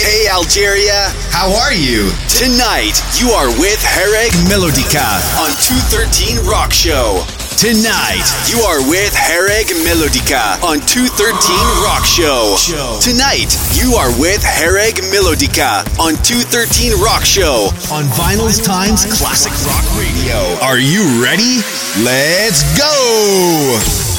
Hey Algeria, how are you? Tonight, you are with Hereg Melodica on 213 Rock Show. Tonight, you are with Hereg Melodica on 213 Rock Show. Tonight, you are with Hereg Melodica on 213 Rock Show on Vinyl's Times Classic Rock Radio. Are you ready? Let's go!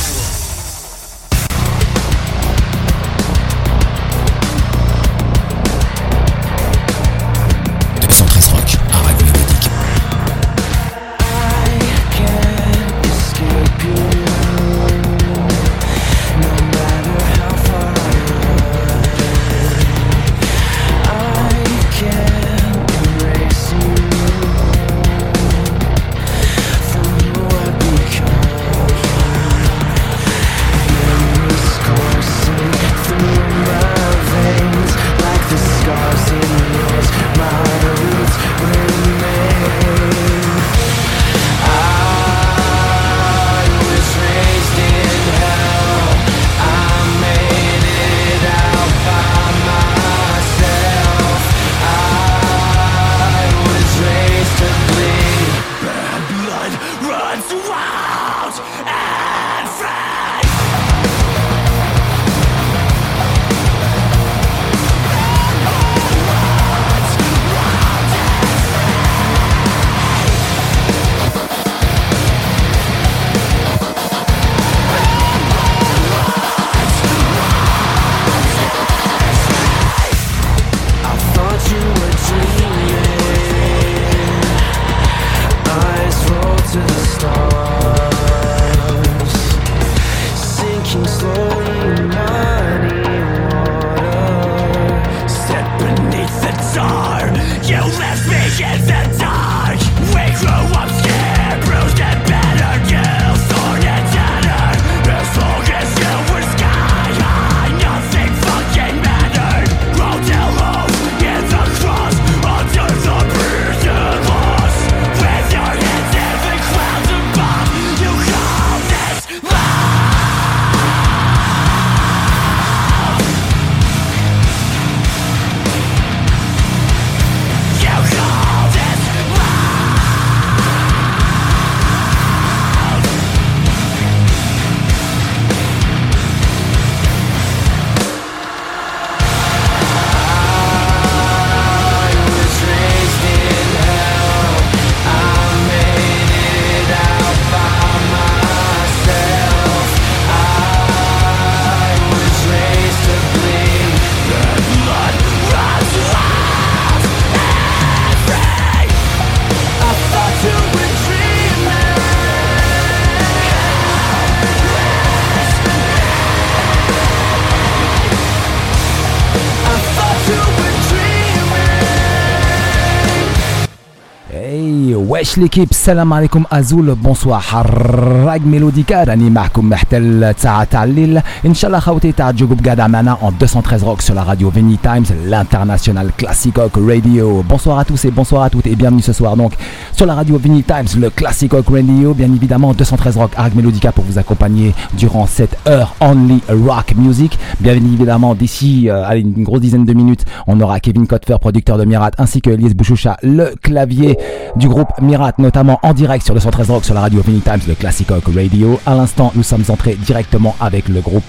wesh l'équipe, salam alaikum Azul, bonsoir حراق ميلوديكا راني معكم حتى الساعة تاع الليل ان شاء الله خوتي تعجبوا بقعدة معنا en 213 Rock sur la radio Veni Times, l'international Classic Rock Radio. Bonsoir à tous et bonsoir à toutes et bienvenue ce soir donc sur la radio Veni Times, le Classic Rock Radio, bien évidemment 213 Rock Harag Melodica pour vous accompagner durant cette heure only rock music. Bien évidemment d'ici allez, une grosse dizaine de minutes, on aura Kevin Kotfer, producteur de Mirat, ainsi que Elias Bouchoucha, le clavier du groupe Mirat, notamment en direct sur 213 Rock sur la radio Veni Times, le Classic Rock Radio. À l'instant, nous sommes entrés directement avec le groupe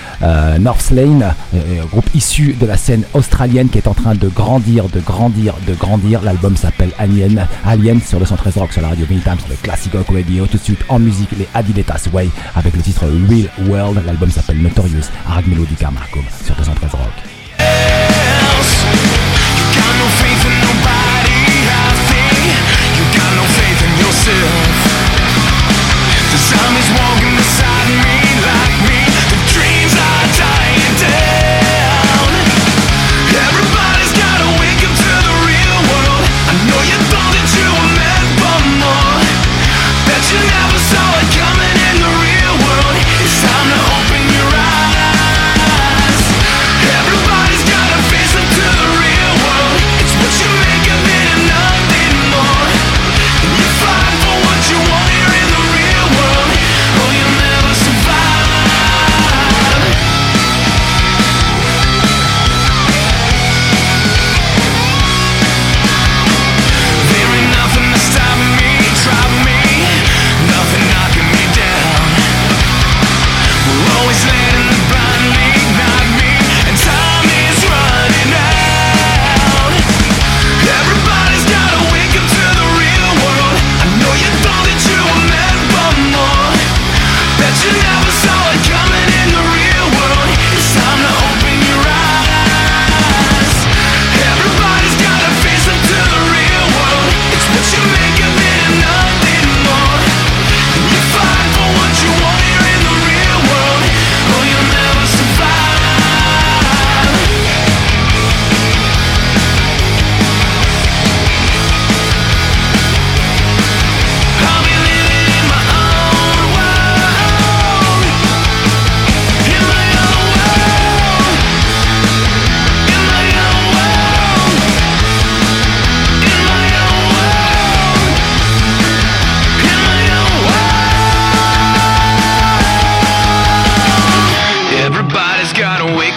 Northlane, groupe issu de la scène australienne qui est en train de grandir. L'album s'appelle Alien sur 213 Rock sur la radio Veni Times, le Classic Rock Radio. Tout de suite en musique, les Adiletas Way avec le titre Real World. L'album s'appelle Notorious, Harag Melodica Marco sur 213 Rock. The zombies walking beside me like me. The dreams are dying down. Everybody's gotta wake up to the real world. I know you thought that you were meant for more. Bet you never saw it coming in the real world. It's time to open your eyes. Everybody's gotta face up to the real world. It's what you make of it and nothing more. And you fight for what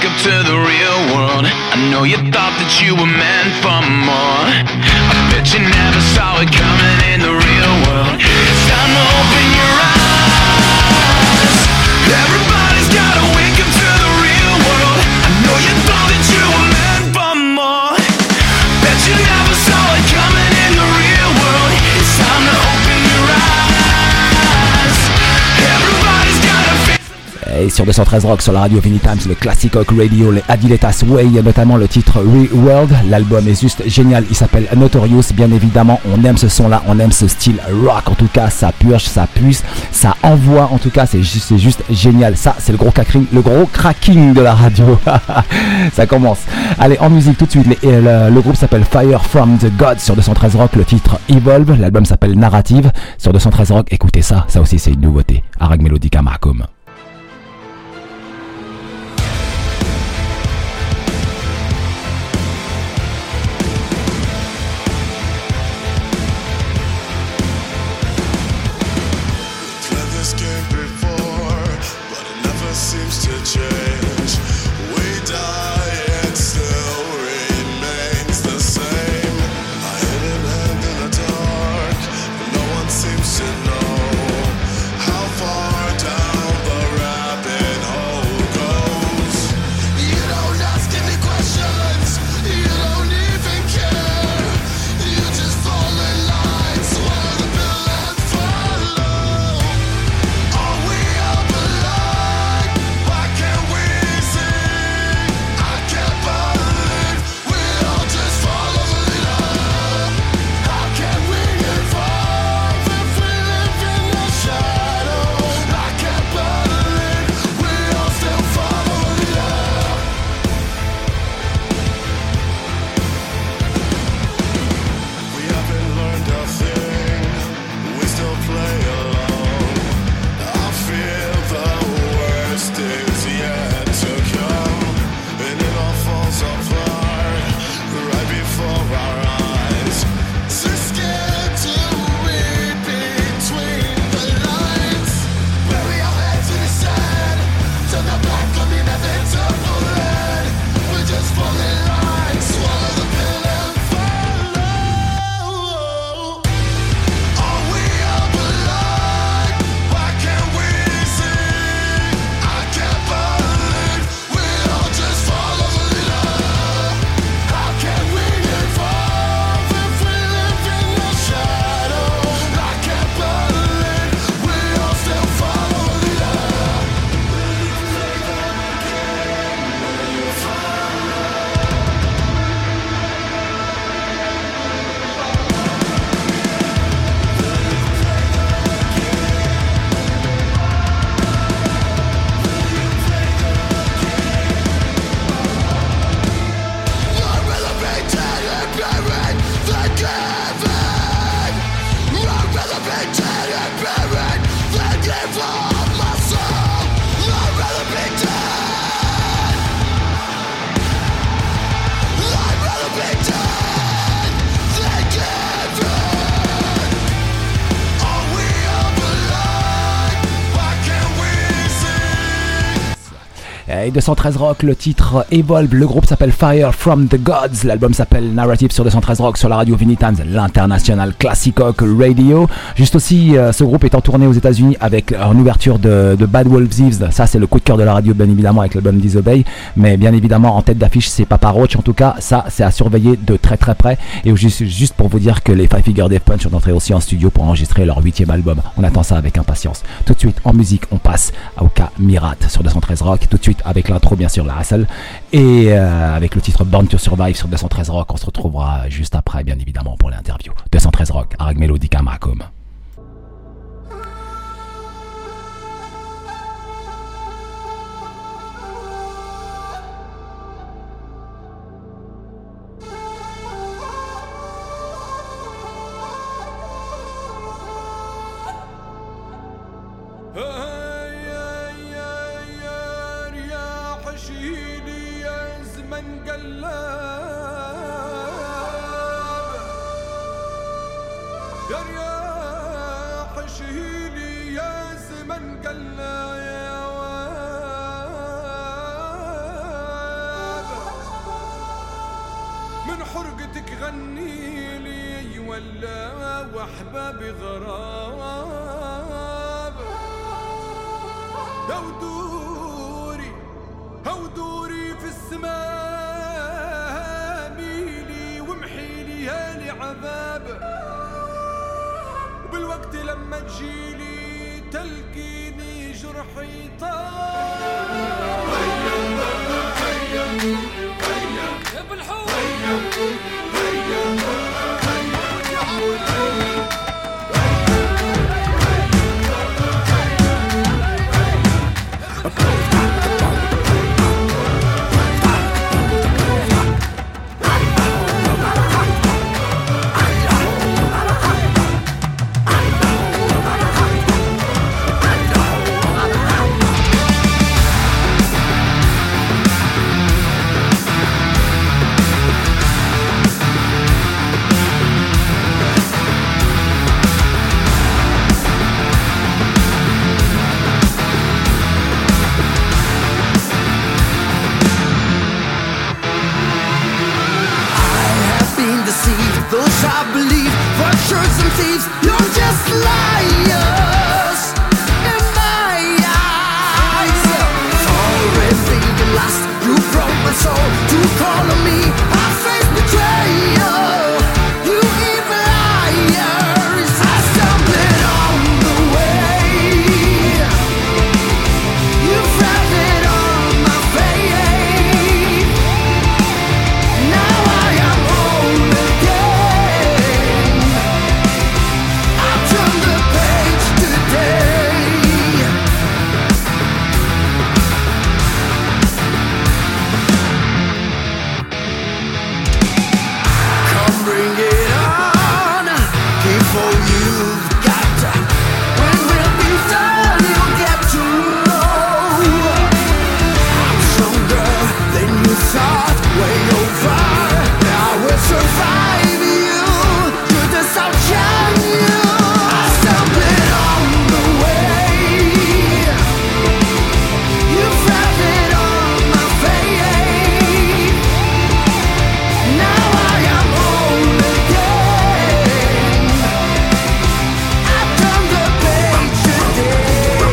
up to the real world. I know you thought that you were meant for more. I bet you never saw it coming in the real world. It's time to open your eyes. Everybody's gotta wake up to the real world. I know you thought that you were meant for more. Bet you never saw it coming in the real world. It's time to open your eyes. Everybody's gotta feel. Et sur 213 Rock, sur la radio Vinny Times, le Classic Rock Radio, les Adiletas Way, notamment le titre Reworld. L'album est juste génial, il s'appelle Notorious. Bien évidemment, on aime ce son-là, on aime ce style rock. En tout cas, ça purge, ça puce, ça envoie. En tout cas, c'est juste génial. Ça, c'est le gros cracking de la radio. Ça commence. Allez, en musique tout de suite. Le groupe s'appelle Fire from the Gods sur 213 Rock. Le titre Evolve. L'album s'appelle Narrative sur 213 Rock. Écoutez ça, ça aussi c'est une nouveauté. Arag Melodica Marcom. Et 213 Rock, le titre Evolve, le groupe s'appelle Fire from the Gods, l'album s'appelle Narrative sur 213 Rock, sur la radio Vinny Times, l'international Classic Rock Radio. Juste aussi, ce groupe est en tournée aux États-Unis avec en ouverture de Bad Wolves Eve. Ça, c'est le coup de cœur de la radio, bien évidemment, avec l'album Disobey. Mais bien évidemment, en tête d'affiche, c'est Papa Roach. En tout cas, ça, c'est à surveiller de très très près. Et juste pour vous dire que les Five Finger Death Punch sont entrés aussi en studio pour enregistrer leur 8e album. On attend ça avec impatience. Tout de suite, en musique, on passe à Oka Mirat sur 213 Rock. Tout de suite, avec l'intro, bien sûr, la Hassel. Et avec le titre Born to Survive sur 213 Rock. On se retrouvera juste après, bien évidemment, pour l'interview. 213 Rock, Arag Melodica Marcom. حرقتك غني لي ولا وحبابي غراب هودوري في السماء ميلي ومحيلي هالي عذاب وبالوقت لما تجيلي تلقيني جرحي طاب هيا يا بالحب Those I believe, vultures and thieves, you're just liars in my eyes. For everything you lost, you broke my soul. To call on me, I face betrayal. You evil liars, I stumbled on the way. You frowned on my faith. Now I am whole again. I turn the page today. Come bring it on. Give all you've got. When we'll be done, you'll get to know I'm stronger than you thought. Way over. I will survive you. Goodness, I'll shine you. I stumbled on the way. You frowned on my faith. Now I am whole again. I turn the page today.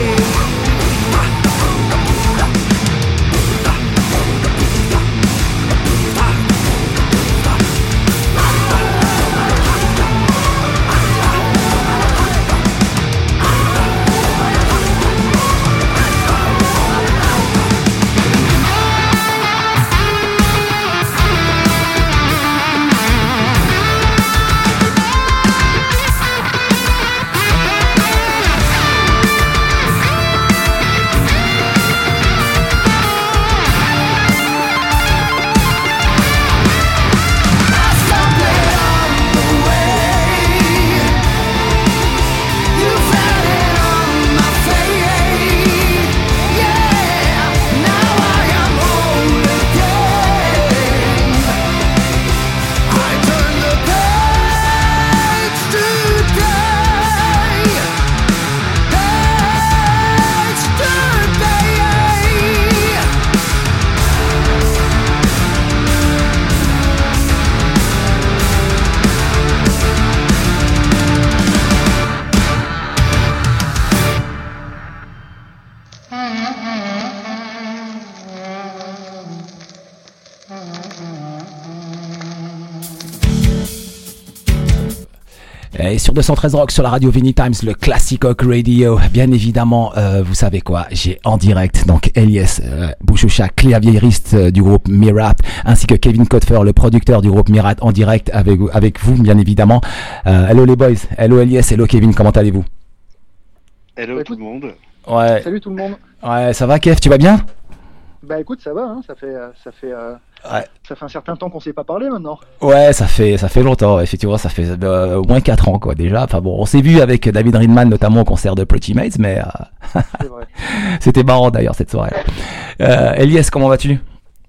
Et sur 213 Rock, sur la radio Vinny Times, le Classic Rock Radio, bien évidemment, vous savez quoi, j'ai en direct donc Elias Bouchoucha, claviériste du groupe Mirat, ainsi que Kevin Kotfer, le producteur du groupe Mirat, en direct avec vous, bien évidemment. Hello les boys, hello Elias, hello Kevin, comment allez-vous? Hello tout le monde. Ouais. Salut tout le monde. Ouais, ça va Kev, tu vas bien? Bah écoute, ça va, hein, ça fait un certain temps qu'on s'est pas parlé maintenant. Ouais, ça fait longtemps, effectivement, ça fait au moins 4 ans quoi déjà. Enfin bon, on s'est vu avec David Ridman notamment au concert de Pretty Mates, mais C'est vrai. c'était marrant d'ailleurs cette soirée. Elias, comment vas-tu?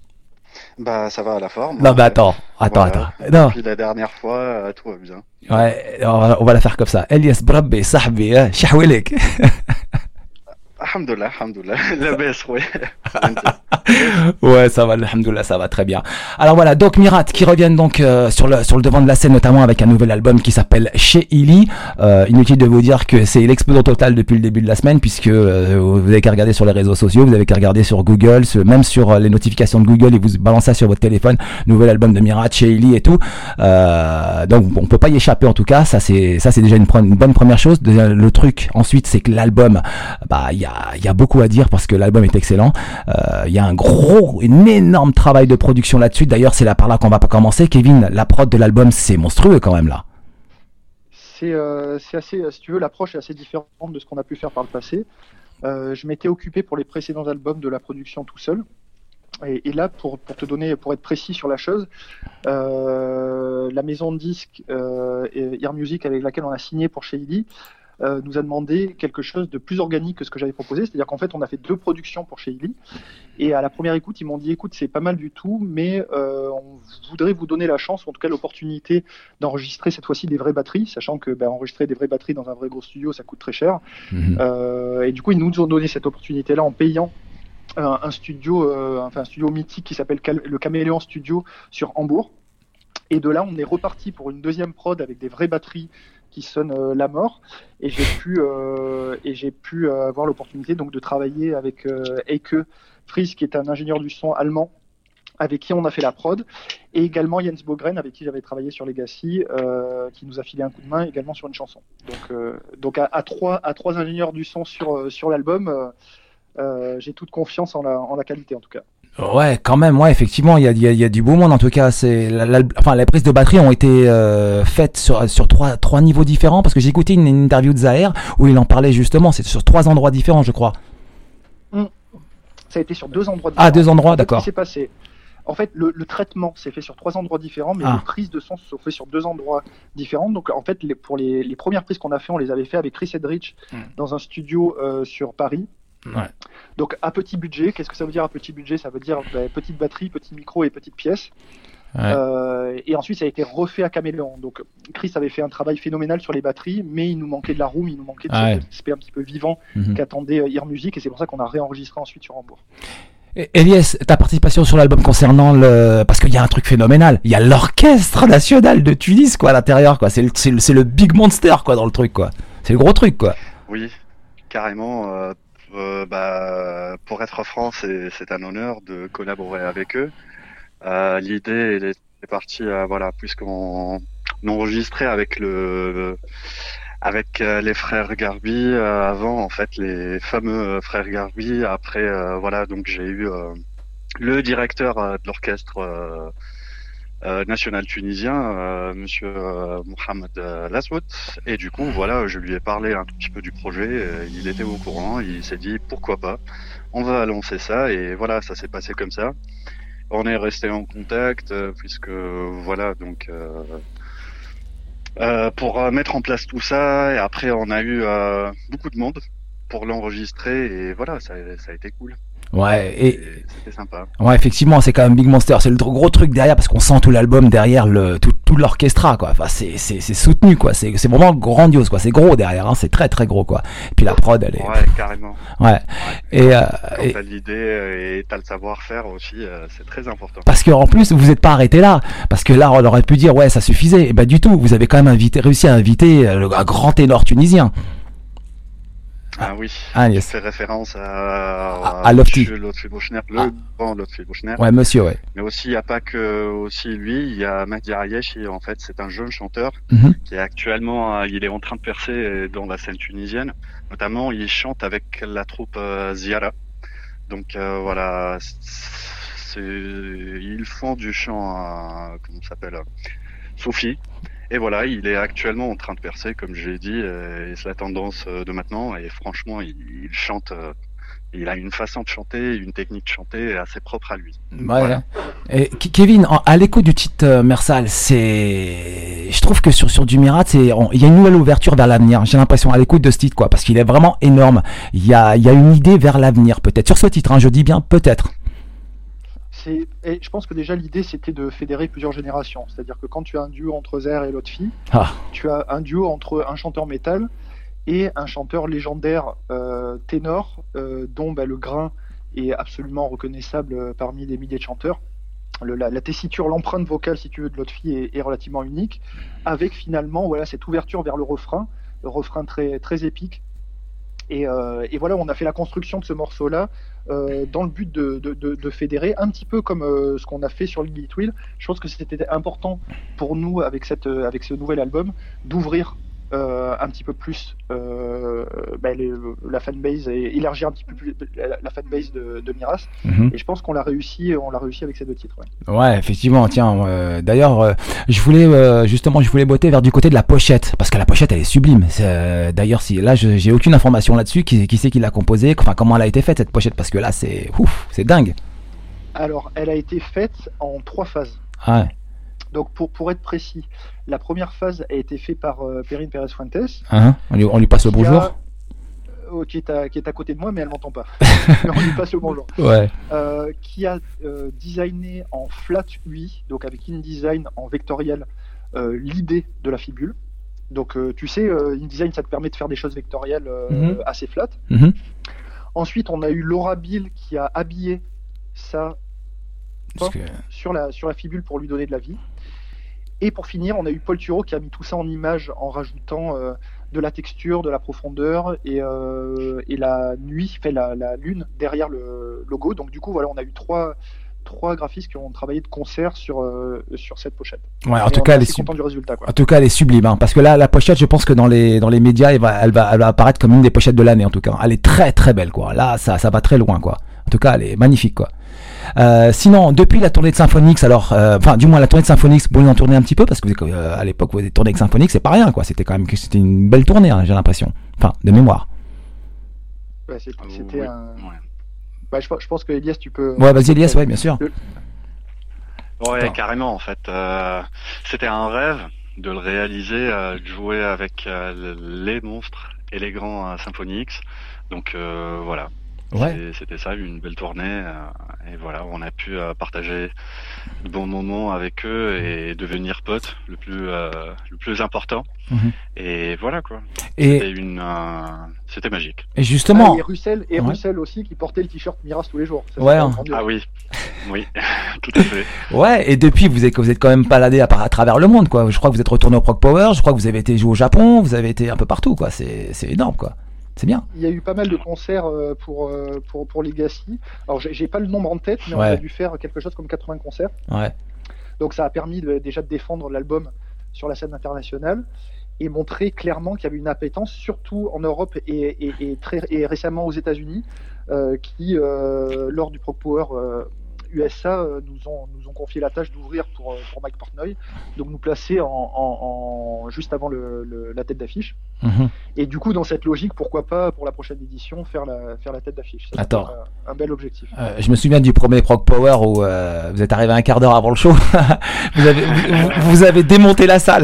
Bah ça va à la forme. Non, bah attends. Non. Depuis la dernière fois, tout va bien. Ouais, on va la faire comme ça. Elias Brabbi, Sahbi, Shahwelek. Alhamdoulilah, la baisse, ouais. Ouais, ça va, alhamdoulilah, ça va très bien. Alors voilà, donc Mirat qui reviennent donc sur le devant de la scène, notamment avec un nouvel album qui s'appelle Chez Illy. Inutile de vous dire que c'est l'explosion totale depuis le début de la semaine, puisque vous avez qu'à regarder sur les réseaux sociaux, vous avez qu'à regarder sur Google, même sur les notifications de Google, et vous balancez ça sur votre téléphone, nouvel album de Mirat, Chez Illy et tout. Donc on peut pas y échapper en tout cas, ça c'est déjà une bonne première chose. Le truc ensuite, c'est que l'album, bah il y a beaucoup à dire parce que l'album est excellent. Il y a un énorme travail de production là-dessus. D'ailleurs, c'est là par là qu'on va pas commencer. Kevin, la prod de l'album, c'est monstrueux quand même là. C'est assez, si tu veux, l'approche est assez différente de ce qu'on a pu faire par le passé. Je m'étais occupé pour les précédents albums de la production tout seul. Et là, pour être précis sur la chose, la maison de disques Ear Music avec laquelle on a signé pour Chez Illy nous a demandé quelque chose de plus organique que ce que j'avais proposé. C'est-à-dire qu'en fait, on a fait 2 productions pour Chez Illy. Et à la première écoute, ils m'ont dit, écoute, c'est pas mal du tout, mais on voudrait vous donner la chance, ou en tout cas l'opportunité d'enregistrer cette fois-ci des vraies batteries, sachant que enregistrer des vraies batteries dans un vrai gros studio, ça coûte très cher. Et du coup, ils nous ont donné cette opportunité-là en payant un studio mythique qui s'appelle le Caméléon Studio sur Hambourg. Et de là, on est reparti pour une deuxième prod avec des vraies batteries qui sonnent la mort. Et j'ai pu avoir l'opportunité donc de travailler avec Eike Fries, qui est un ingénieur du son allemand, avec qui on a fait la prod, et également Jens Bogren, avec qui j'avais travaillé sur Legacy, qui nous a filé un coup de main également sur une chanson. Donc à trois ingénieurs du son sur l'album, j'ai toute confiance en la qualité en tout cas. Ouais, quand même, ouais, effectivement, il y a du beau monde en tout cas. C'est les prises de batterie ont été faites sur trois niveaux différents, parce que j'ai écouté une interview de Zahir où il en parlait justement. C'est sur 3 endroits différents, je crois. Ça a été sur 2 endroits différents. Ah, 2 endroits, d'accord. Ce qui s'est passé, en fait, le traitement s'est fait sur 3 endroits différents, mais les prises de son se sont faites sur 2 endroits différents. Donc en fait, pour les premières prises qu'on a fait, on les avait fait avec Chris Edrich dans un studio sur Paris. Ouais. Donc à petit budget, qu'est-ce que ça veut dire à petit budget? Ça veut dire petite batterie, petit micro et petite pièce. Ouais. Et ensuite ça a été refait à Caméléon. Donc Chris avait fait un travail phénoménal sur les batteries, mais il nous manquait de la room, il nous manquait de cet aspect un petit peu vivant qu'attendait Ear Music, et c'est pour ça qu'on a réenregistré ensuite sur Hambourg. Elias, ta participation sur l'album concernant parce qu'il y a un truc phénoménal, il y a l'orchestre national de Tunis quoi à l'intérieur quoi, c'est le big monster quoi dans le truc quoi, c'est le gros truc quoi. Oui, carrément. Pour être franc, c'est un honneur de collaborer avec eux. L'idée elle est partie, puisqu'on enregistrait avec les frères Garbi avant, en fait, les fameux frères Garbi. Après, donc j'ai eu le directeur de l'orchestre national tunisien, monsieur Mohamed Laswout, et du coup je lui ai parlé un tout petit peu du projet, il était au courant, il s'est dit pourquoi pas, on va lancer ça, et voilà, ça s'est passé comme ça. On est resté en contact puisque pour mettre en place tout ça, et après on a eu beaucoup de monde pour l'enregistrer, et voilà, ça a été cool. Ouais, et c'était sympa. Ouais, effectivement, c'est quand même Big Monster, c'est le gros truc derrière, parce qu'on sent tout l'album derrière tout l'orchestra quoi. Enfin, c'est soutenu quoi, c'est vraiment grandiose quoi, c'est gros derrière, hein, c'est très très gros quoi. Et puis la prod elle est. Ouais, carrément. Ouais. Et t'as l'idée et t'as le savoir-faire aussi, c'est très important. Parce que en plus vous êtes pas arrêté là, parce que là on aurait pu dire ouais ça suffisait, et du tout, vous avez quand même réussi à inviter un grand ténor tunisien. Ah oui, yes. Je fais référence à Lotfi. Lotfi Bouchner, le grand Lotfi Bouchner. Ouais, monsieur, ouais. Mais aussi, il n'y a pas que aussi lui, il y a Mahdi Arièche, en fait, c'est un jeune chanteur qui est actuellement, il est en train de percer dans la scène tunisienne. Notamment, il chante avec la troupe Ziara. Donc ils font du chant, comment ça s'appelle, Soufi. Et voilà, il est actuellement en train de percer, comme j'ai dit, et c'est la tendance de maintenant. Et franchement, il chante, il a une façon de chanter, une technique de chanter assez propre à lui. Ouais. Voilà. Et Kevin, à l'écho du titre Mersal, je trouve que sur du Mirat, il y a une nouvelle ouverture vers l'avenir. J'ai l'impression à l'écoute de ce titre, quoi, parce qu'il est vraiment énorme. Il y a une idée vers l'avenir, peut-être sur ce titre. Je dis bien peut-être. Et je pense que déjà l'idée c'était de fédérer plusieurs générations, c'est-à-dire que quand tu as un duo entre Zer et Lotfi, tu as un duo entre un chanteur métal et un chanteur légendaire ténor dont le grain est absolument reconnaissable parmi des milliers de chanteurs. La tessiture, l'empreinte vocale, si tu veux, de l'autre fille est relativement unique, avec finalement voilà, cette ouverture vers le refrain très, très épique. Et voilà, on a fait la construction de ce morceau-là dans le but de fédérer, un petit peu comme ce qu'on a fait sur Lilith Wheel. Je pense que c'était important pour nous, avec ce nouvel album, d'ouvrir un petit peu plus la fanbase et élargir un petit peu plus la fanbase de Miraz. Mhm. Et je pense qu'on l'a réussi avec ces deux titres. Ouais. Ouais, effectivement, tiens, d'ailleurs, je voulais botter vers du côté de la pochette, parce que la pochette, elle est sublime. D'ailleurs, si là, j'ai aucune information là-dessus, qui c'est qui l'a composée, enfin, comment elle a été faite, cette pochette, parce que là, c'est dingue. Alors, elle a été faite en 3 phases. Ouais. Donc, pour être précis, la première phase a été faite par Perrine Pérez Fuentes, Hein, on lui passe le bonjour. qui est à côté de moi, mais elle m'entend pas. Mais on lui passe le bonjour. Ouais. Qui a designé en flat UI, donc avec InDesign en vectoriel, l'idée de la fibule. Donc, tu sais, InDesign, ça te permet de faire des choses vectorielles assez flat. Mhm. Ensuite, on a eu Laura Bill qui a habillé ça Parce que- sur la fibule pour lui donner de la vie. Et pour finir, on a eu Paul Thureau qui a mis tout ça en image en rajoutant de la texture, de la profondeur et la nuit, la lune derrière le logo. Donc du coup, voilà, on a eu trois graphistes qui ont travaillé de concert sur cette pochette. Ouais, en Et tout on cas, est elle est assez content du résultat, quoi. En tout cas, elle est sublime, hein, parce que là, la pochette, je pense que dans les médias, elle va apparaître comme une des pochettes de l'année, en tout cas. Elle est très très belle, quoi. Là, ça va très loin, quoi. En tout cas, elle est magnifique, quoi. Sinon, depuis la tournée de Symphonix, alors, du moins la tournée de Symphonix, vous en tournez un petit peu, parce que à l'époque, vous avez tourné avec Symphonix, c'est pas rien, quoi. C'était une belle tournée, hein, j'ai l'impression. Enfin, de mémoire. Ouais, c'était Oui, un. ouais. Bah, je pense que Elias, tu peux. Ouais, vas-y, Elias, ouais, bien sûr. Ouais, Attends. carrément, en fait. C'était un rêve de le réaliser, de jouer avec les monstres et les grands Symphony X. Donc voilà. Ouais. C'était ça, une belle tournée. Et voilà, on a pu partager de bons moments avec eux et devenir potes le plus important. Mhm. Et voilà quoi. Et, C'était magique. et justement, Et Russell, Ouais. Russell aussi qui portait le t-shirt Miraz tous les jours. Ça, Ouais, c'était hein. grandiose. Ah oui, oui, tout à fait. ouais, et depuis, vous êtes quand même baladé à travers le monde, quoi. Je crois que vous êtes retourné au Prog Power, je crois que vous avez été joué au Japon, vous avez été un peu partout, quoi. C'est énorme, quoi. C'est bien. Il y a eu pas mal de concerts pour Legacy. Alors, j'ai pas le nombre en tête, mais on Ouais. a dû faire quelque chose comme 80 concerts. Ouais. Donc, ça a permis déjà de défendre l'album sur la scène internationale et montrer clairement qu'il y avait une appétence, surtout en Europe et récemment aux États-Unis, qui, lors du Prog Power USA, nous ont confié la tâche d'ouvrir pour Mike Portnoy, donc nous placer juste avant la tête d'affiche. Mhm. Et du coup, dans cette logique, pourquoi pas pour la prochaine édition faire la tête d'affiche. Ça, Attends. c'est un bel objectif. Je me souviens du premier Prog Power où vous êtes arrivé un quart d'heure avant le show. vous avez démonté la salle.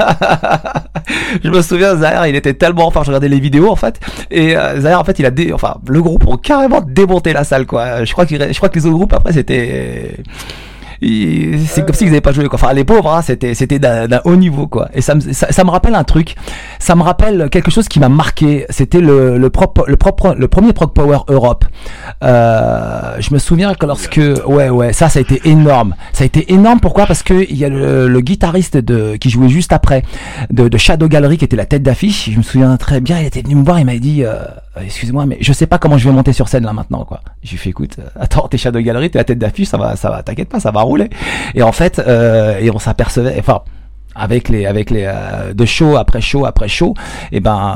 Je me souviens, Zahir, il était tellement, enfin, je regardais les vidéos en fait, et Zahir, en fait, le groupe ont carrément démonté la salle, quoi. Je crois que les autres groupes après c'était. C'est comme s'ils n'avaient pas joué, quoi. Enfin, les pauvres, hein, c'était d'un haut niveau, quoi. Et ça me rappelle un truc. Ça me rappelle quelque chose qui m'a marqué. C'était le premier Prog Power Europe. Je me souviens que ça a été énorme. Ça a été énorme. Pourquoi? Parce que il y a le guitariste qui jouait juste après de Shadow Gallery, qui était la tête d'affiche. Je me souviens très bien. Il était venu me voir. Il m'a dit, excuse-moi, mais je sais pas comment je vais monter sur scène là maintenant, quoi. J'ai fait, écoute, attends, t'es Shadow Gallery, t'es la tête d'affiche, ça va, t'inquiète pas, ça va rouler. Et en fait, et on s'apercevait, enfin, avec les de show après show après show, et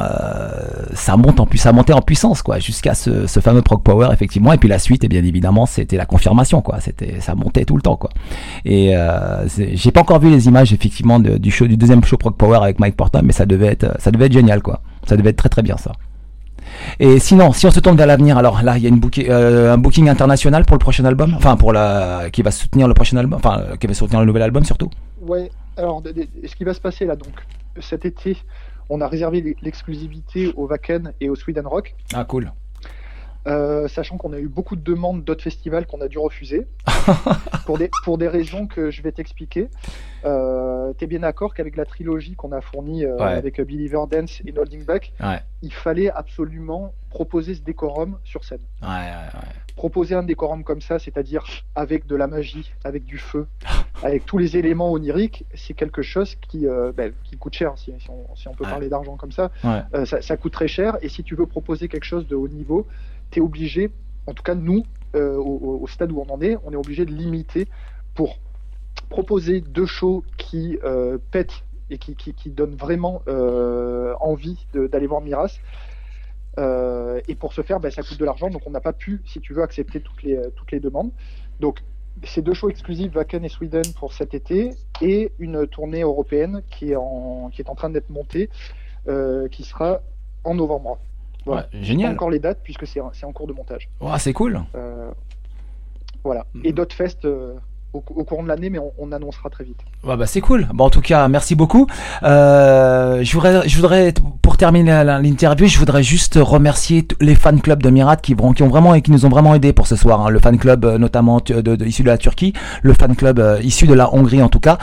ça montait en puissance, quoi, jusqu'à ce fameux Prog Power, effectivement. Et puis la suite, et bien évidemment, c'était la confirmation, quoi. Ça montait tout le temps, quoi. Et j'ai pas encore vu les images, effectivement, du deuxième show Prog Power avec Mike Portnoy, mais ça devait être génial, quoi. Ça devait être très très bien, ça. Et sinon, si on se tourne vers l'avenir, alors là, il y a un booking international pour le prochain album, enfin qui va soutenir le prochain album, enfin qui va soutenir le nouvel album surtout. Ouais, alors ce qui va se passer là, donc cet été, on a réservé l'exclusivité au Wacken et au Sweden Rock. Ah, cool. sachant qu'on a eu beaucoup de demandes d'autres festivals qu'on a dû refuser pour des raisons que je vais t'expliquer. T'es bien d'accord qu'avec la trilogie qu'on a fournie Ouais. avec Believer Dance et Holding Back, Ouais. il fallait absolument proposer ce décorum sur scène. Ouais. Proposer un décorum comme ça, c'est-à-dire avec de la magie, avec du feu, avec tous les éléments oniriques, c'est quelque chose qui coûte cher, si on peut Ouais. parler d'argent comme ça. Ouais. Ça coûte très cher, et si tu veux proposer quelque chose de haut niveau, tu es obligé, en tout cas nous, au stade où on en est, on est obligé de limiter pour proposer 2 shows qui pètent et qui donnent vraiment envie d'aller voir Miras. Et pour ce faire, ça coûte de l'argent, donc on n'a pas pu, si tu veux, accepter toutes les demandes. Donc, ces 2 shows exclusifs, Wacken et Sweden pour cet été, et une tournée européenne qui est en train d'être montée, qui sera en novembre. Voilà. Ouais, génial. Pas encore les dates, puisque c'est en cours de montage. Ouais, c'est cool. Voilà. Et d'autres fests au cours de l'année, mais on annoncera très vite. Ouais, c'est cool. Bon, en tout cas, merci beaucoup. Je voudrais, pour terminer l'interview, je voudrais juste remercier les fan clubs de Mirat qui nous ont vraiment aidés pour ce soir. Hein. Le fan club notamment issu de la Turquie, le fan club issu de la Hongrie en tout cas.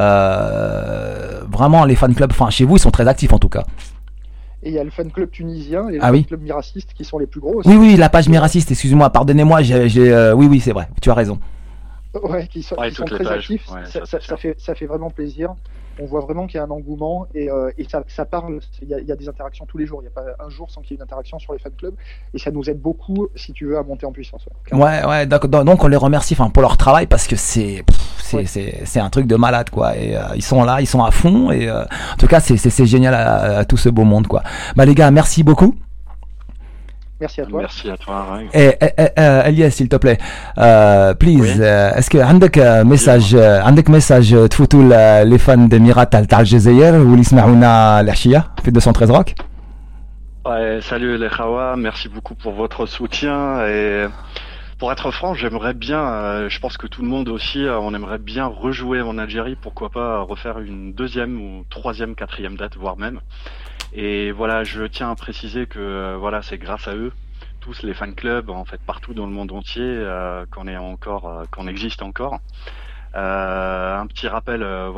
Vraiment, les fan clubs, chez vous, ils sont très actifs en tout cas. Et il y a le fan club tunisien et le Ah fan oui. club miraciste qui sont les plus gros aussi. Oui, la page miraciste, excusez-moi, pardonnez-moi, oui, c'est vrai, tu as raison. Ouais, qui sont toutes les très pages. actifs. Ouais, Ça fait vraiment plaisir. On voit vraiment qu'il y a un engouement et ça parle. Il y a des interactions tous les jours. Il n'y a pas un jour sans qu'il y ait une interaction sur les fan clubs. Et ça nous aide beaucoup, si tu veux, à monter en puissance. Ouais, donc on les remercie pour leur travail parce que c'est un truc de malade quoi. Et ils sont là, ils sont à fond. Et en tout cas, c'est génial à tout ce beau monde quoi. Les gars, merci beaucoup. Merci à toi. Merci à toi, Rag. Et Elias, s'il te plaît, please, Oui. est-ce que عندك message تفوتوا les fans de Mirat تاع الجزائر واللي يسمعونا العشية في 213 روك؟ Ouais, salut les Khawa, merci beaucoup pour votre soutien. Et pour être franc, j'aimerais bien, je pense que tout le monde aussi, on aimerait bien rejouer en Algérie, pourquoi pas refaire une 2e ou 3e, 4e date, voire même. Et voilà, je tiens à préciser que c'est grâce à eux, tous les fan clubs, en fait partout dans le monde entier, qu'on existe encore. Un petit rappel,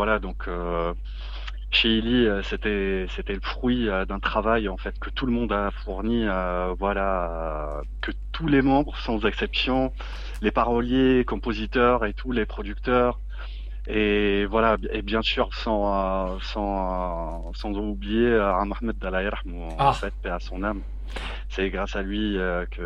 chez Illy, c'était le fruit d'un travail en fait que tout le monde a fourni, que tous les membres sans exception, les paroliers, compositeurs et tous les producteurs. Et voilà, et bien sûr sans oublier Ahmed Dallaïr, en fait, paix à son âme. C'est grâce à lui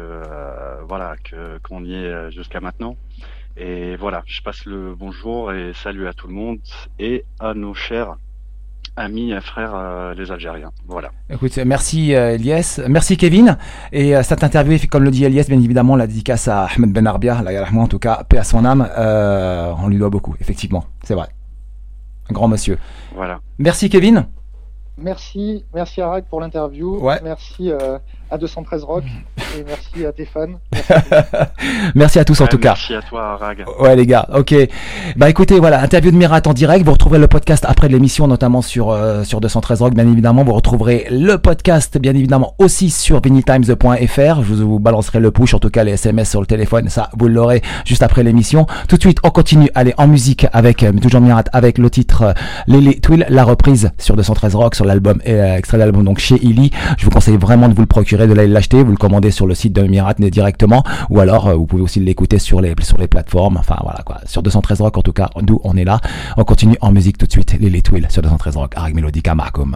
qu'on y est jusqu'à maintenant. Et voilà, je passe le bonjour et salut à tout le monde et à nos chers amis et frères les Algériens. Voilà. Écoute, merci Elias, merci Kevin. Et cette interview, comme le dit Elias, bien évidemment, la dédicace à Ahmed Ben Arbia, en tout cas, paix à son âme, on lui doit beaucoup, effectivement, c'est vrai. Un grand monsieur. Voilà. Merci Kevin. Merci Arag pour l'interview. Ouais. Merci à 213 Rock et merci à tes fans. Merci à tous en tout cas. Merci à toi, Rag. Ouais les gars, ok. Écoutez, voilà, interview de Mirat en direct. Vous retrouverez le podcast après l'émission, notamment sur 213 Rock, bien évidemment. Vous retrouverez le podcast, bien évidemment, aussi sur vinyltimes.fr. Je vous balancerai le push, en tout cas les SMS sur le téléphone. Ça, vous l'aurez juste après l'émission. Tout de suite, on continue. Allez, en musique avec, toujours Mirat, avec le titre Lily Twill, la reprise sur 213 Rock, sur l'album, extrait d'album, donc chez Illy. Je vous conseille vraiment de vous le procurer, de l'aller l'acheter. Vous le commandez sur le site de Mirat directement, ou alors vous pouvez aussi l'écouter sur les plateformes. Enfin voilà quoi. Sur 213 Rock en tout cas, d'où on est là. On continue en musique tout de suite. Lily Twill sur 213 Rock. Arag Melodica Marcum.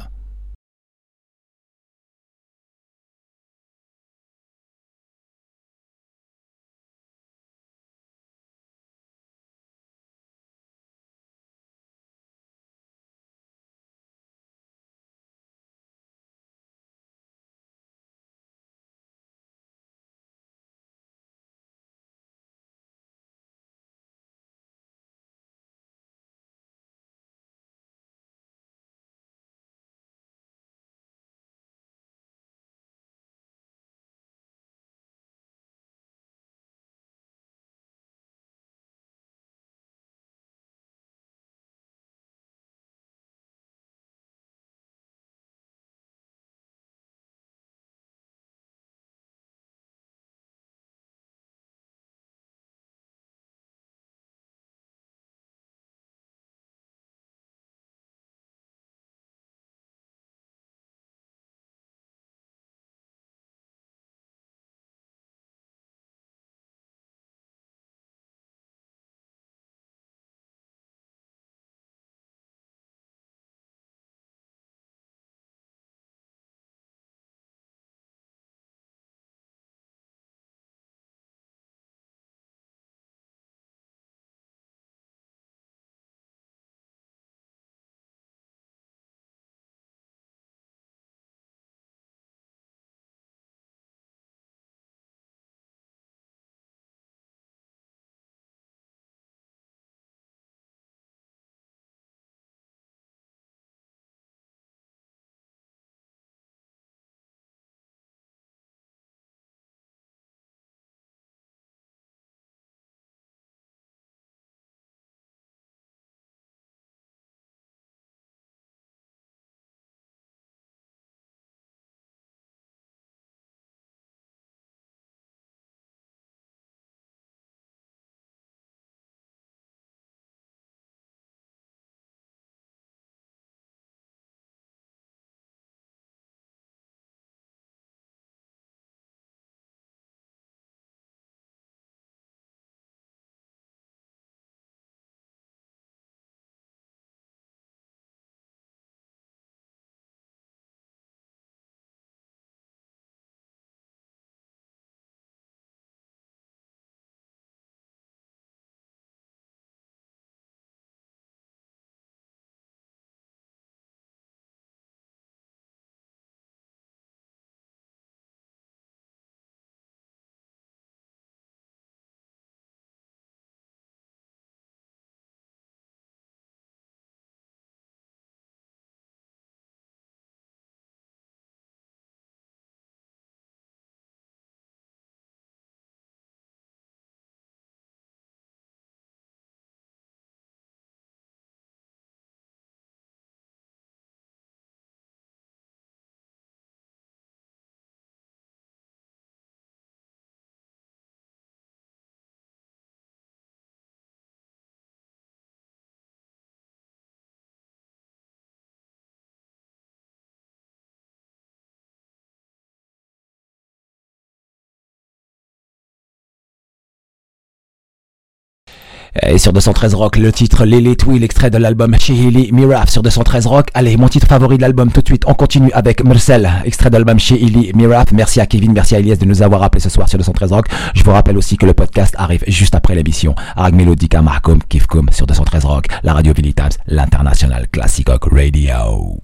Et sur 213 Rock, le titre Lily Twill, extrait de l'album Shehili Miraf sur 213 Rock. Allez, mon titre favori de l'album tout de suite. On continue avec Marcel, extrait de l'album Shehili Miraf. Merci à Kevin, merci à Elias de nous avoir appelés ce soir sur 213 Rock. Je vous rappelle aussi que le podcast arrive juste après l'émission. Arag Melodica Mahkoum Kifkoum sur 213 Rock, la radio Vinny Times, l'international Classic Rock Radio.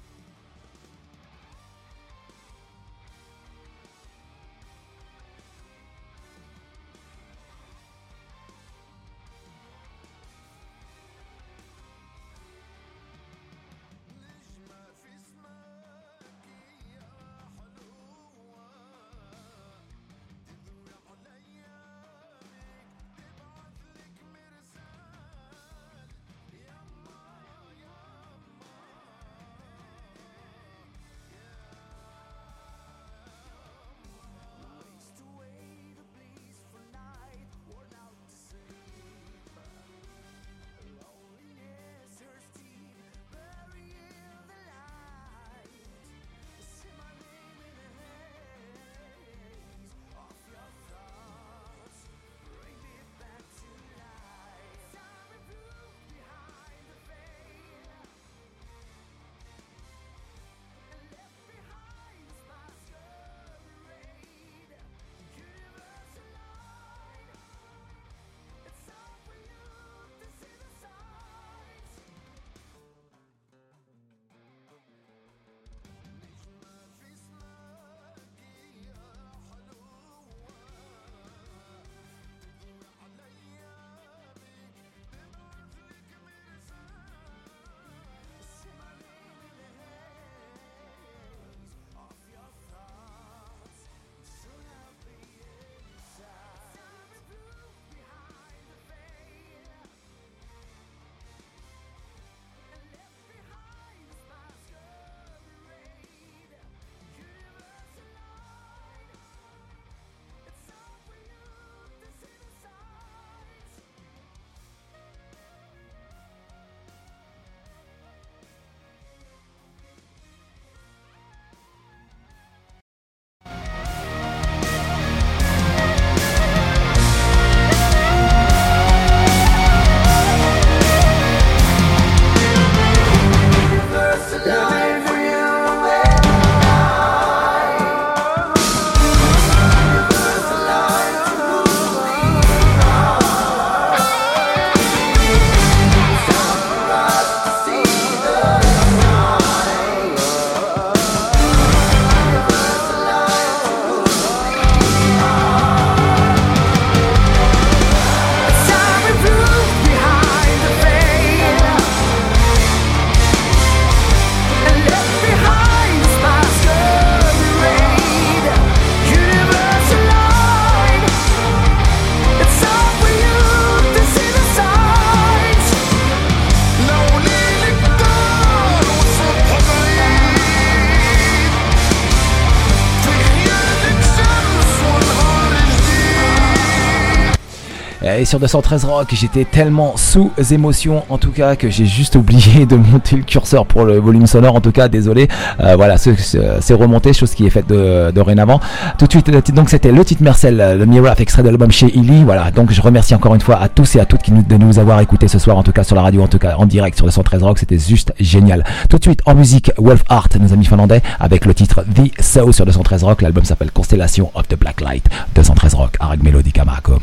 Et sur 213 Rock, j'étais tellement sous émotion en tout cas que j'ai juste oublié de monter le curseur pour le volume sonore. En tout cas, désolé. Voilà, c'est remonté, chose qui est faite dorénavant. Tout de suite, donc c'était le titre Marcel, le Miraf, extrait de l'album Shehili. Voilà, donc je remercie encore une fois à tous et à toutes de nous avoir écoutés ce soir, en tout cas sur la radio, en tout cas en direct sur 213 Rock. C'était juste génial. Tout de suite en musique, Wolf Art, nos amis finlandais, avec le titre The Soul sur 213 Rock. L'album s'appelle Constellation of the Black Light. 213 Rock, Arag Melodica Mahkoum.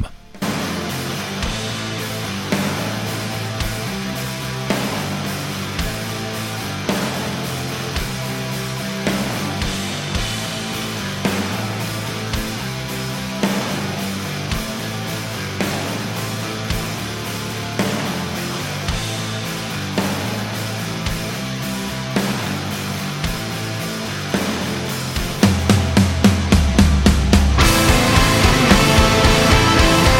Thank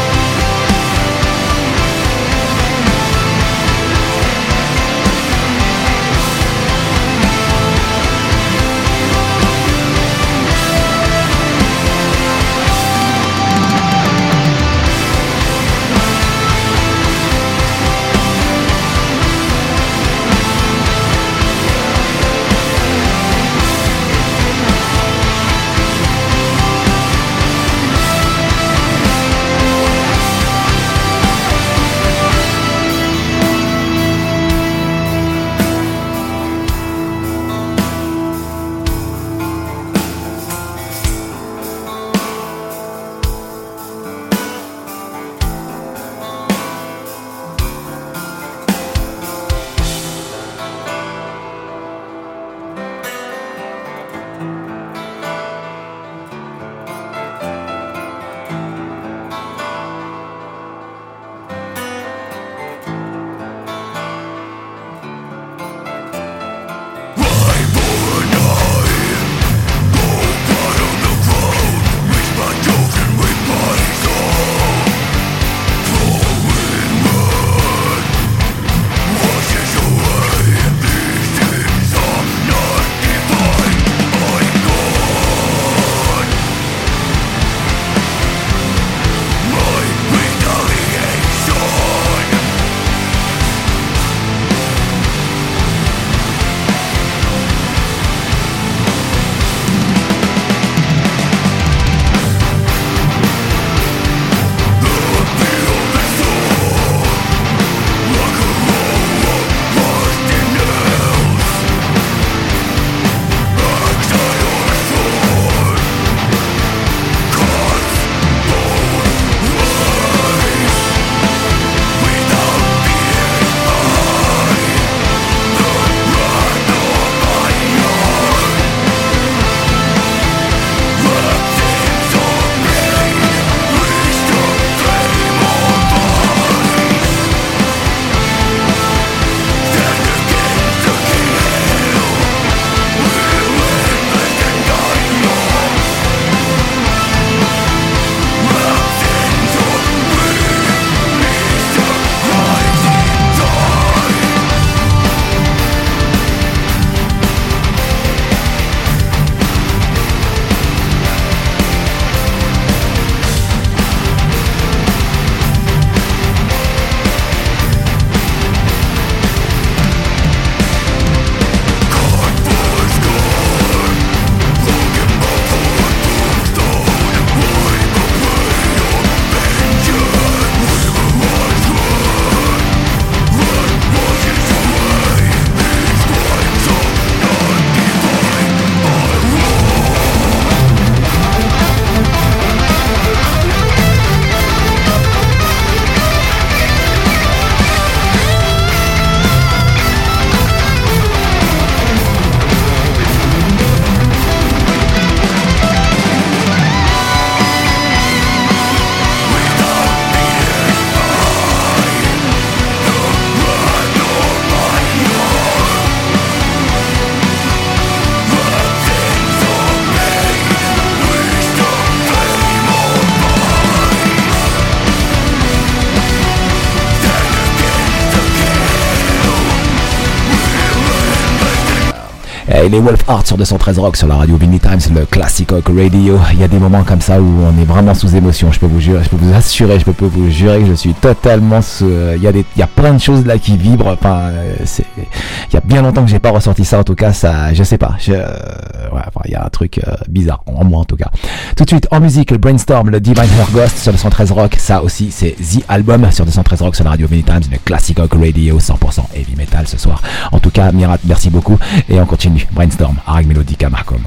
les Wolf Art sur 213 Rock sur la radio Vinny Times, le Classic Rock Radio. Il y a des moments comme ça où on est vraiment sous émotion, je peux vous jurer, je peux vous assurer, je peux vous jurer que je suis totalement il y a plein de choses là qui vibrent. Enfin, il y a bien longtemps que j'ai pas ressorti ça, en tout cas, ça, je sais pas. Il y a un truc bizarre, en moi en tout cas. Tout de suite, en musique, le Brainstorm, le Divine Hair Ghost sur 213 Rock. Ça aussi, c'est The Album sur 213 Rock sur la radio Vinny Times, le Classic Rock Radio, 100% heavy metal ce soir. En tout cas, Mirat, merci beaucoup. Et on continue. Brainstorm, Harag Melodica, Marcom.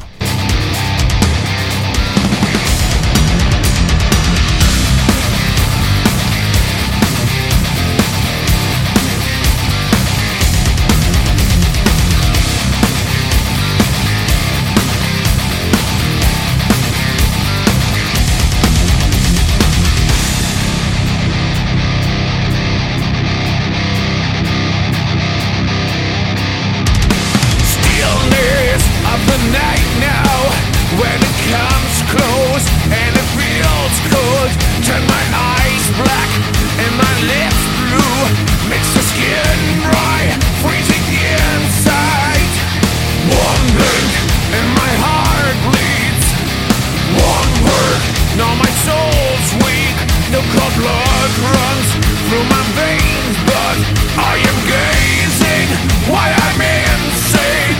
Stillness of the night now. When it comes close and it feels cold, turn my eyes black and my lips blue, makes the skin dry, freezing the inside. One blink and my heart bleeds. One word, now my soul's weak. No cold blood runs through my veins, but I am gazing while I'm insane.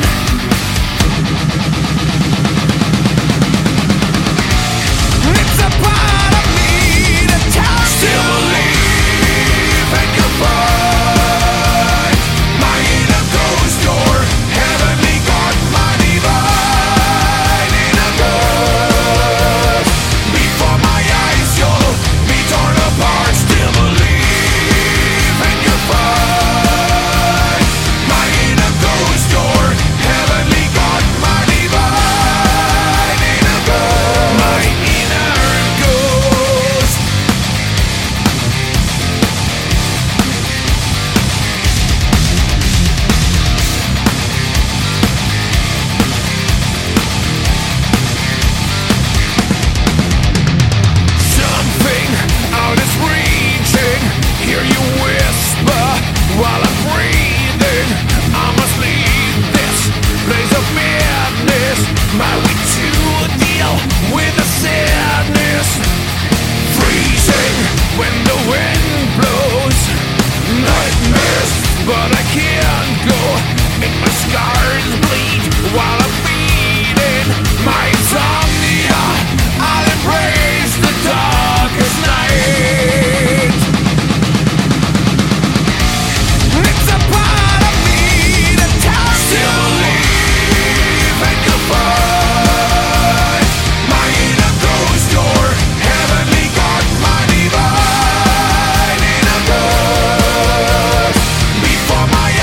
It's a part of me that tells still believe and you find my inner ghost, your heavenly God, my divine inner ghost. Before my eyes you'll be torn apart. Still believe and you find my inner ghost, your heavenly God, my divine inner ghost. My inner ghost. Something out is reaching. Hear you whisper while I'm breathing. I must leave this place of madness. My way to deal with the sadness. Freezing when the wind blows. Nightmares, but I can't go. Make my scars bleed while I'm feeding my insomnia. I'll embrace the darkest night. It's a part of me that tells still believe and you find my inner ghost, your heavenly God, my divine inner ghost. Before my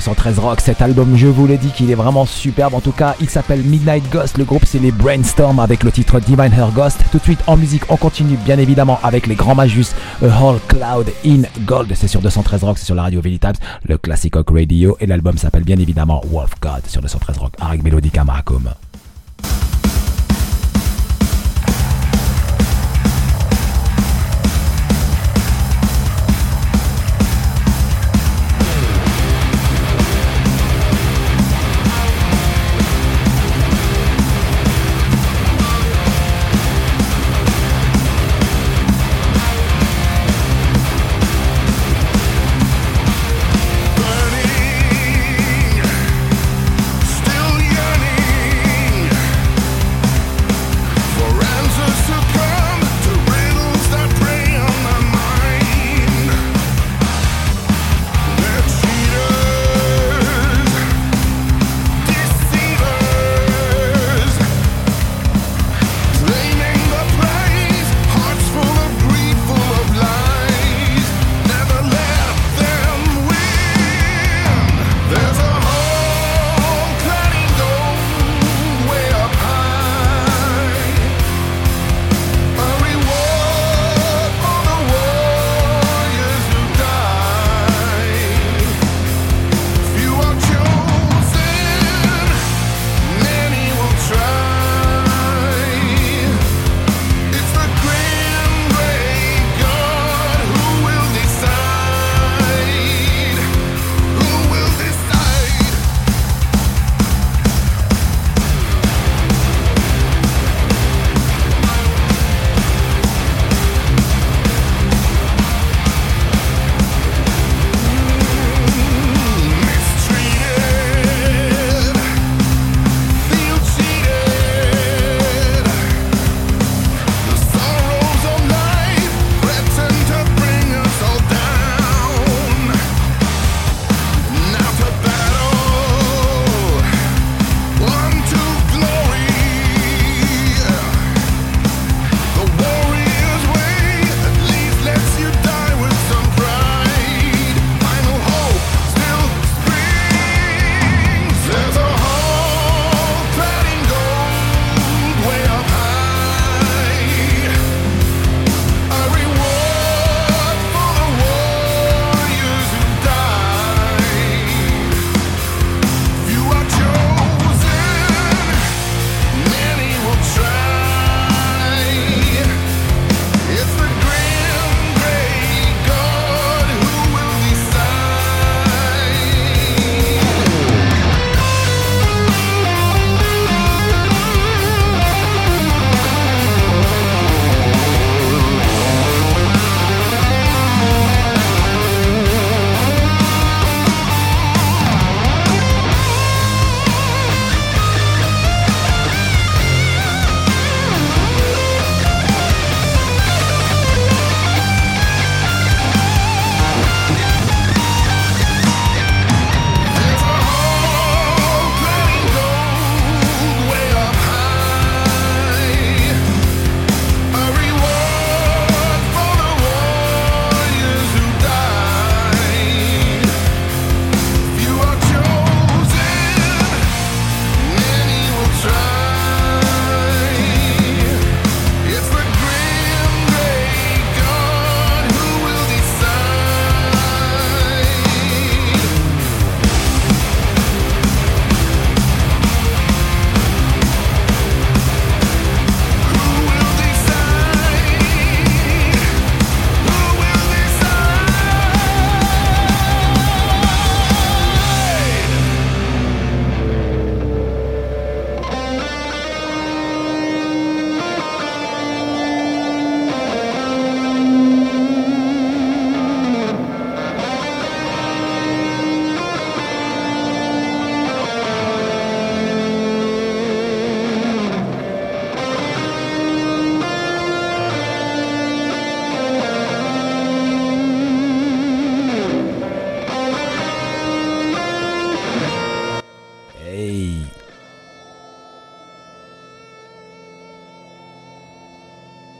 213 Rock. Cet album, je vous l'ai dit qu'il est vraiment superbe. En tout cas, il s'appelle Midnight Ghost. Le groupe, c'est les Brainstorm avec le titre Divine Hair Ghost. Tout de suite en musique, on continue bien évidemment avec les grands Magus, A Whole Cloud in Gold. C'est sur 213 Rock, c'est sur la radio Velitaps, le Classic Rock Radio. Et l'album s'appelle bien évidemment Wolf God sur 213 Rock. Hareg Melodica Mahakoum. Still yearning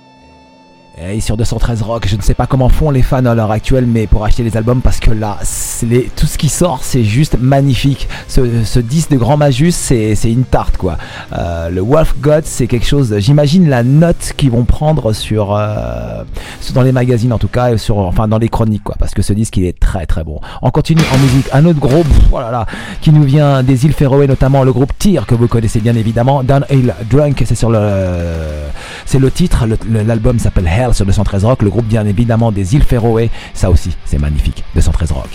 Et sur 213 Rock, je ne sais pas comment font les fans à l'heure actuelle, mais pour acheter les albums, parce que là, tout ce qui sort, c'est juste magnifique. Ce disque de Grand Majus, c'est une tarte, quoi. Le Wolf God, c'est quelque chose. J'imagine la note qu'ils vont prendre dans les magazines, en tout cas, et dans les chroniques, quoi. Parce que ce disque, il est très très bon. On continue en musique. Un autre groupe, qui nous vient des îles Féroé, notamment le groupe Tyr, que vous connaissez bien évidemment. Downhill Drunk, c'est le titre. L'album s'appelle Hell sur 213 Rock. Le groupe bien évidemment des îles Féroé. Ça aussi, c'est magnifique. 213 Rock.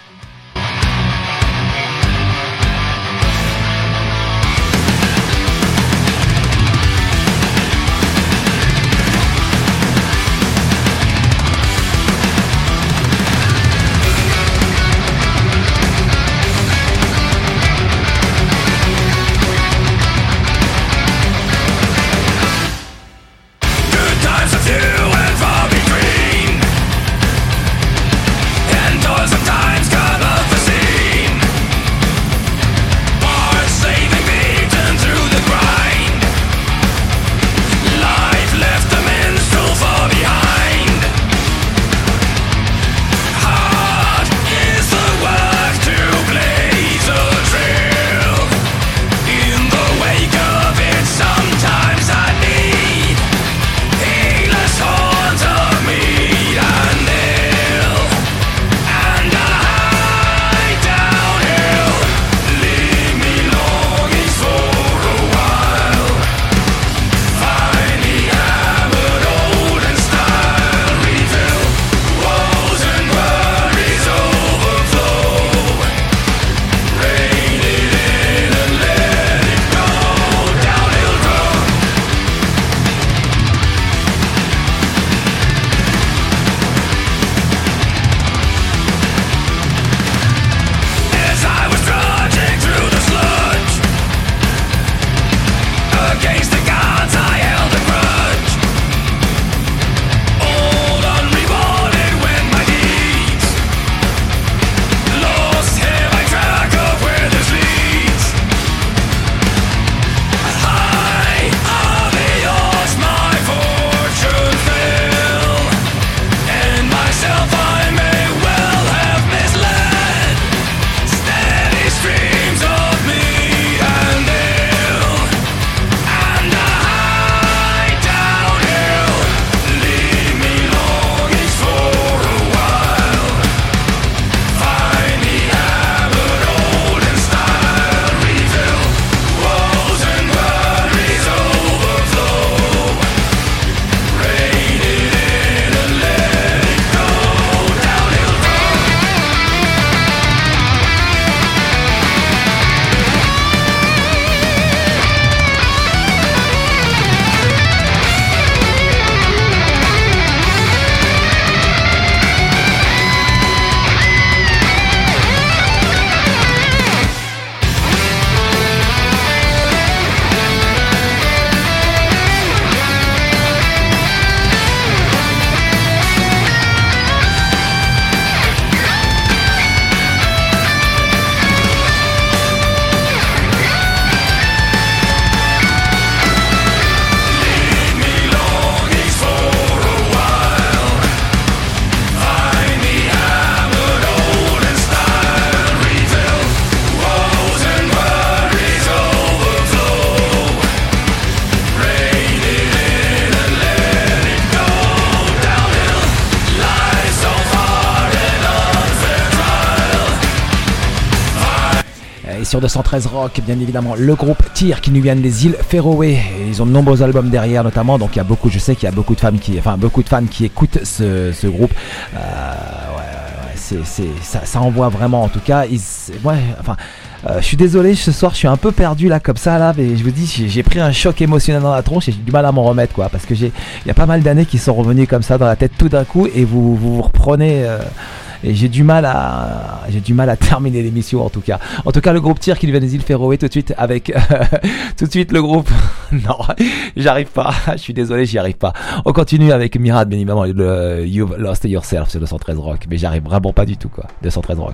Good times are few and far between, and toils of times come up the scene. Hard slaving beaten through the grind, life left the minstrel far behind. Hard is the work to blaze a trail, in the wake of it sometimes I need heedless horns of meat and ale, and a high downhill leave me longing for a while. Finally hammered old and style refill, woes and worries overflow. Rein it in and let it go, downhill drunk. As I was trudging through the sludge, against the gods I held a grudge. Old unrewarded when my deeds lost have I track of where this leads. High are the odds my fortune fell, and myself I may well have misled. Steady streams of meat and ale, and a high downhill leave me longing for a while. Finally hammered old and style refill, woes and worries overflow. Rein it in and let it go, downhill drunk. Leave me longing for a while. Finally hammered old and style refill, woes and worries overflow. Rein it in and let it go, downhill. Life's so hard and unfair trial. Et sur 213 Rock, bien évidemment, le groupe Tyr qui nous vient des îles Féroé. Et ils ont de nombreux albums derrière, notamment. Donc je sais qu'il y a beaucoup de fans qui écoutent ce groupe. Ça envoie vraiment, en tout cas. Je suis désolé, ce soir je suis un peu perdu là comme ça là, mais je vous dis j'ai pris un choc émotionnel dans la tronche et j'ai du mal à m'en remettre, quoi, parce que il y a pas mal d'années qui sont revenues comme ça dans la tête tout d'un coup et vous reprenez. Et j'ai du mal à terminer l'émission, en tout cas. En tout cas, le groupe Tyr qui vient des îles Féroé, tout de suite avec tout de suite le groupe. Non, j'arrive pas. Je suis désolé, j'y arrive pas. On continue avec Mirad, bien évidemment, le You've Lost Yourself sur 213 Rock, mais j'arrive vraiment pas du tout, quoi. 213 Rock.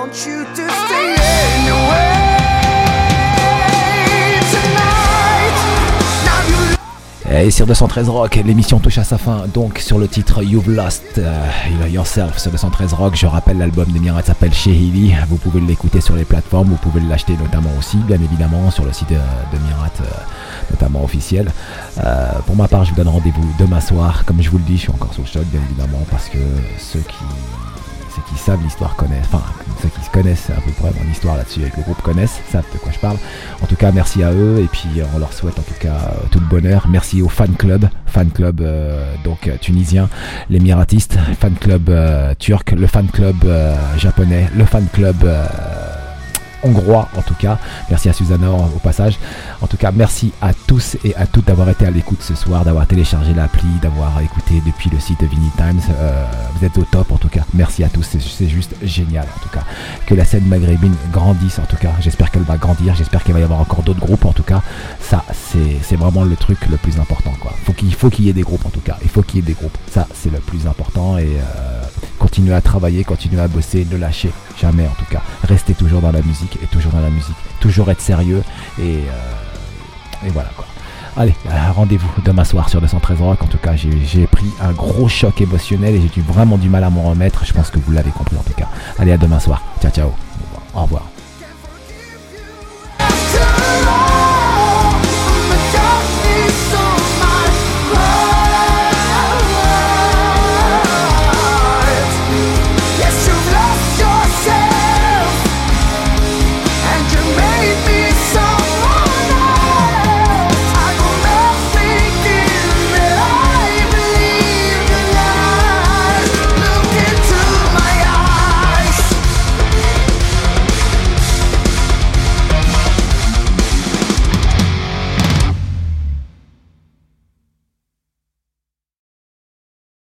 want you to stay anyway tonight. Now you Et sur 213 Rock, l'émission touche à sa fin. Donc sur le titre You've Lost Yourself sur 213 Rock, je rappelle l'album des Mirats s'appelle Shehili. Vous pouvez l'écouter sur les plateformes, vous pouvez l'acheter notamment aussi, bien évidemment, sur le site de Mirats, notamment officiel. Pour ma part, je vous donne rendez-vous demain soir. Comme je vous le dis, je suis encore sous le choc, bien évidemment, parce que ceux qui savent l'histoire connaissent, enfin ceux qui se connaissent à peu près mon histoire là-dessus avec le groupe connaissent, savent de quoi je parle. En tout cas, merci à eux et puis on leur souhaite en tout cas tout le bonheur. Merci au fan club donc tunisien, les Miratistes, fan club turc, le fan club japonais, le fan club hongrois en tout cas. Merci à Susanna au passage. En tout cas, merci à tous et à toutes d'avoir été à l'écoute ce soir, d'avoir téléchargé l'appli, d'avoir écouté depuis le site Vinyl Times. Vous êtes au top en tout cas. Merci à tous, c'est juste génial en tout cas. Que la scène maghrébine grandisse en tout cas. J'espère qu'elle va grandir, j'espère qu'il va y avoir encore d'autres groupes en tout cas. Ça, c'est vraiment le truc le plus important quoi. Il faut qu'il y ait des groupes en tout cas. Il faut qu'il y ait des groupes. Ça, c'est le plus important et continuez à travailler, continuez à bosser, ne lâchez jamais en tout cas. Restez toujours dans la musique et toujours dans la musique. Toujours être sérieux et voilà quoi. Allez, rendez-vous demain soir sur 213 Rock. En tout cas, j'ai pris un gros choc émotionnel et j'ai vraiment du mal à m'en remettre. Je pense que vous l'avez compris en tout cas. Allez, à demain soir. Ciao, ciao. Au revoir.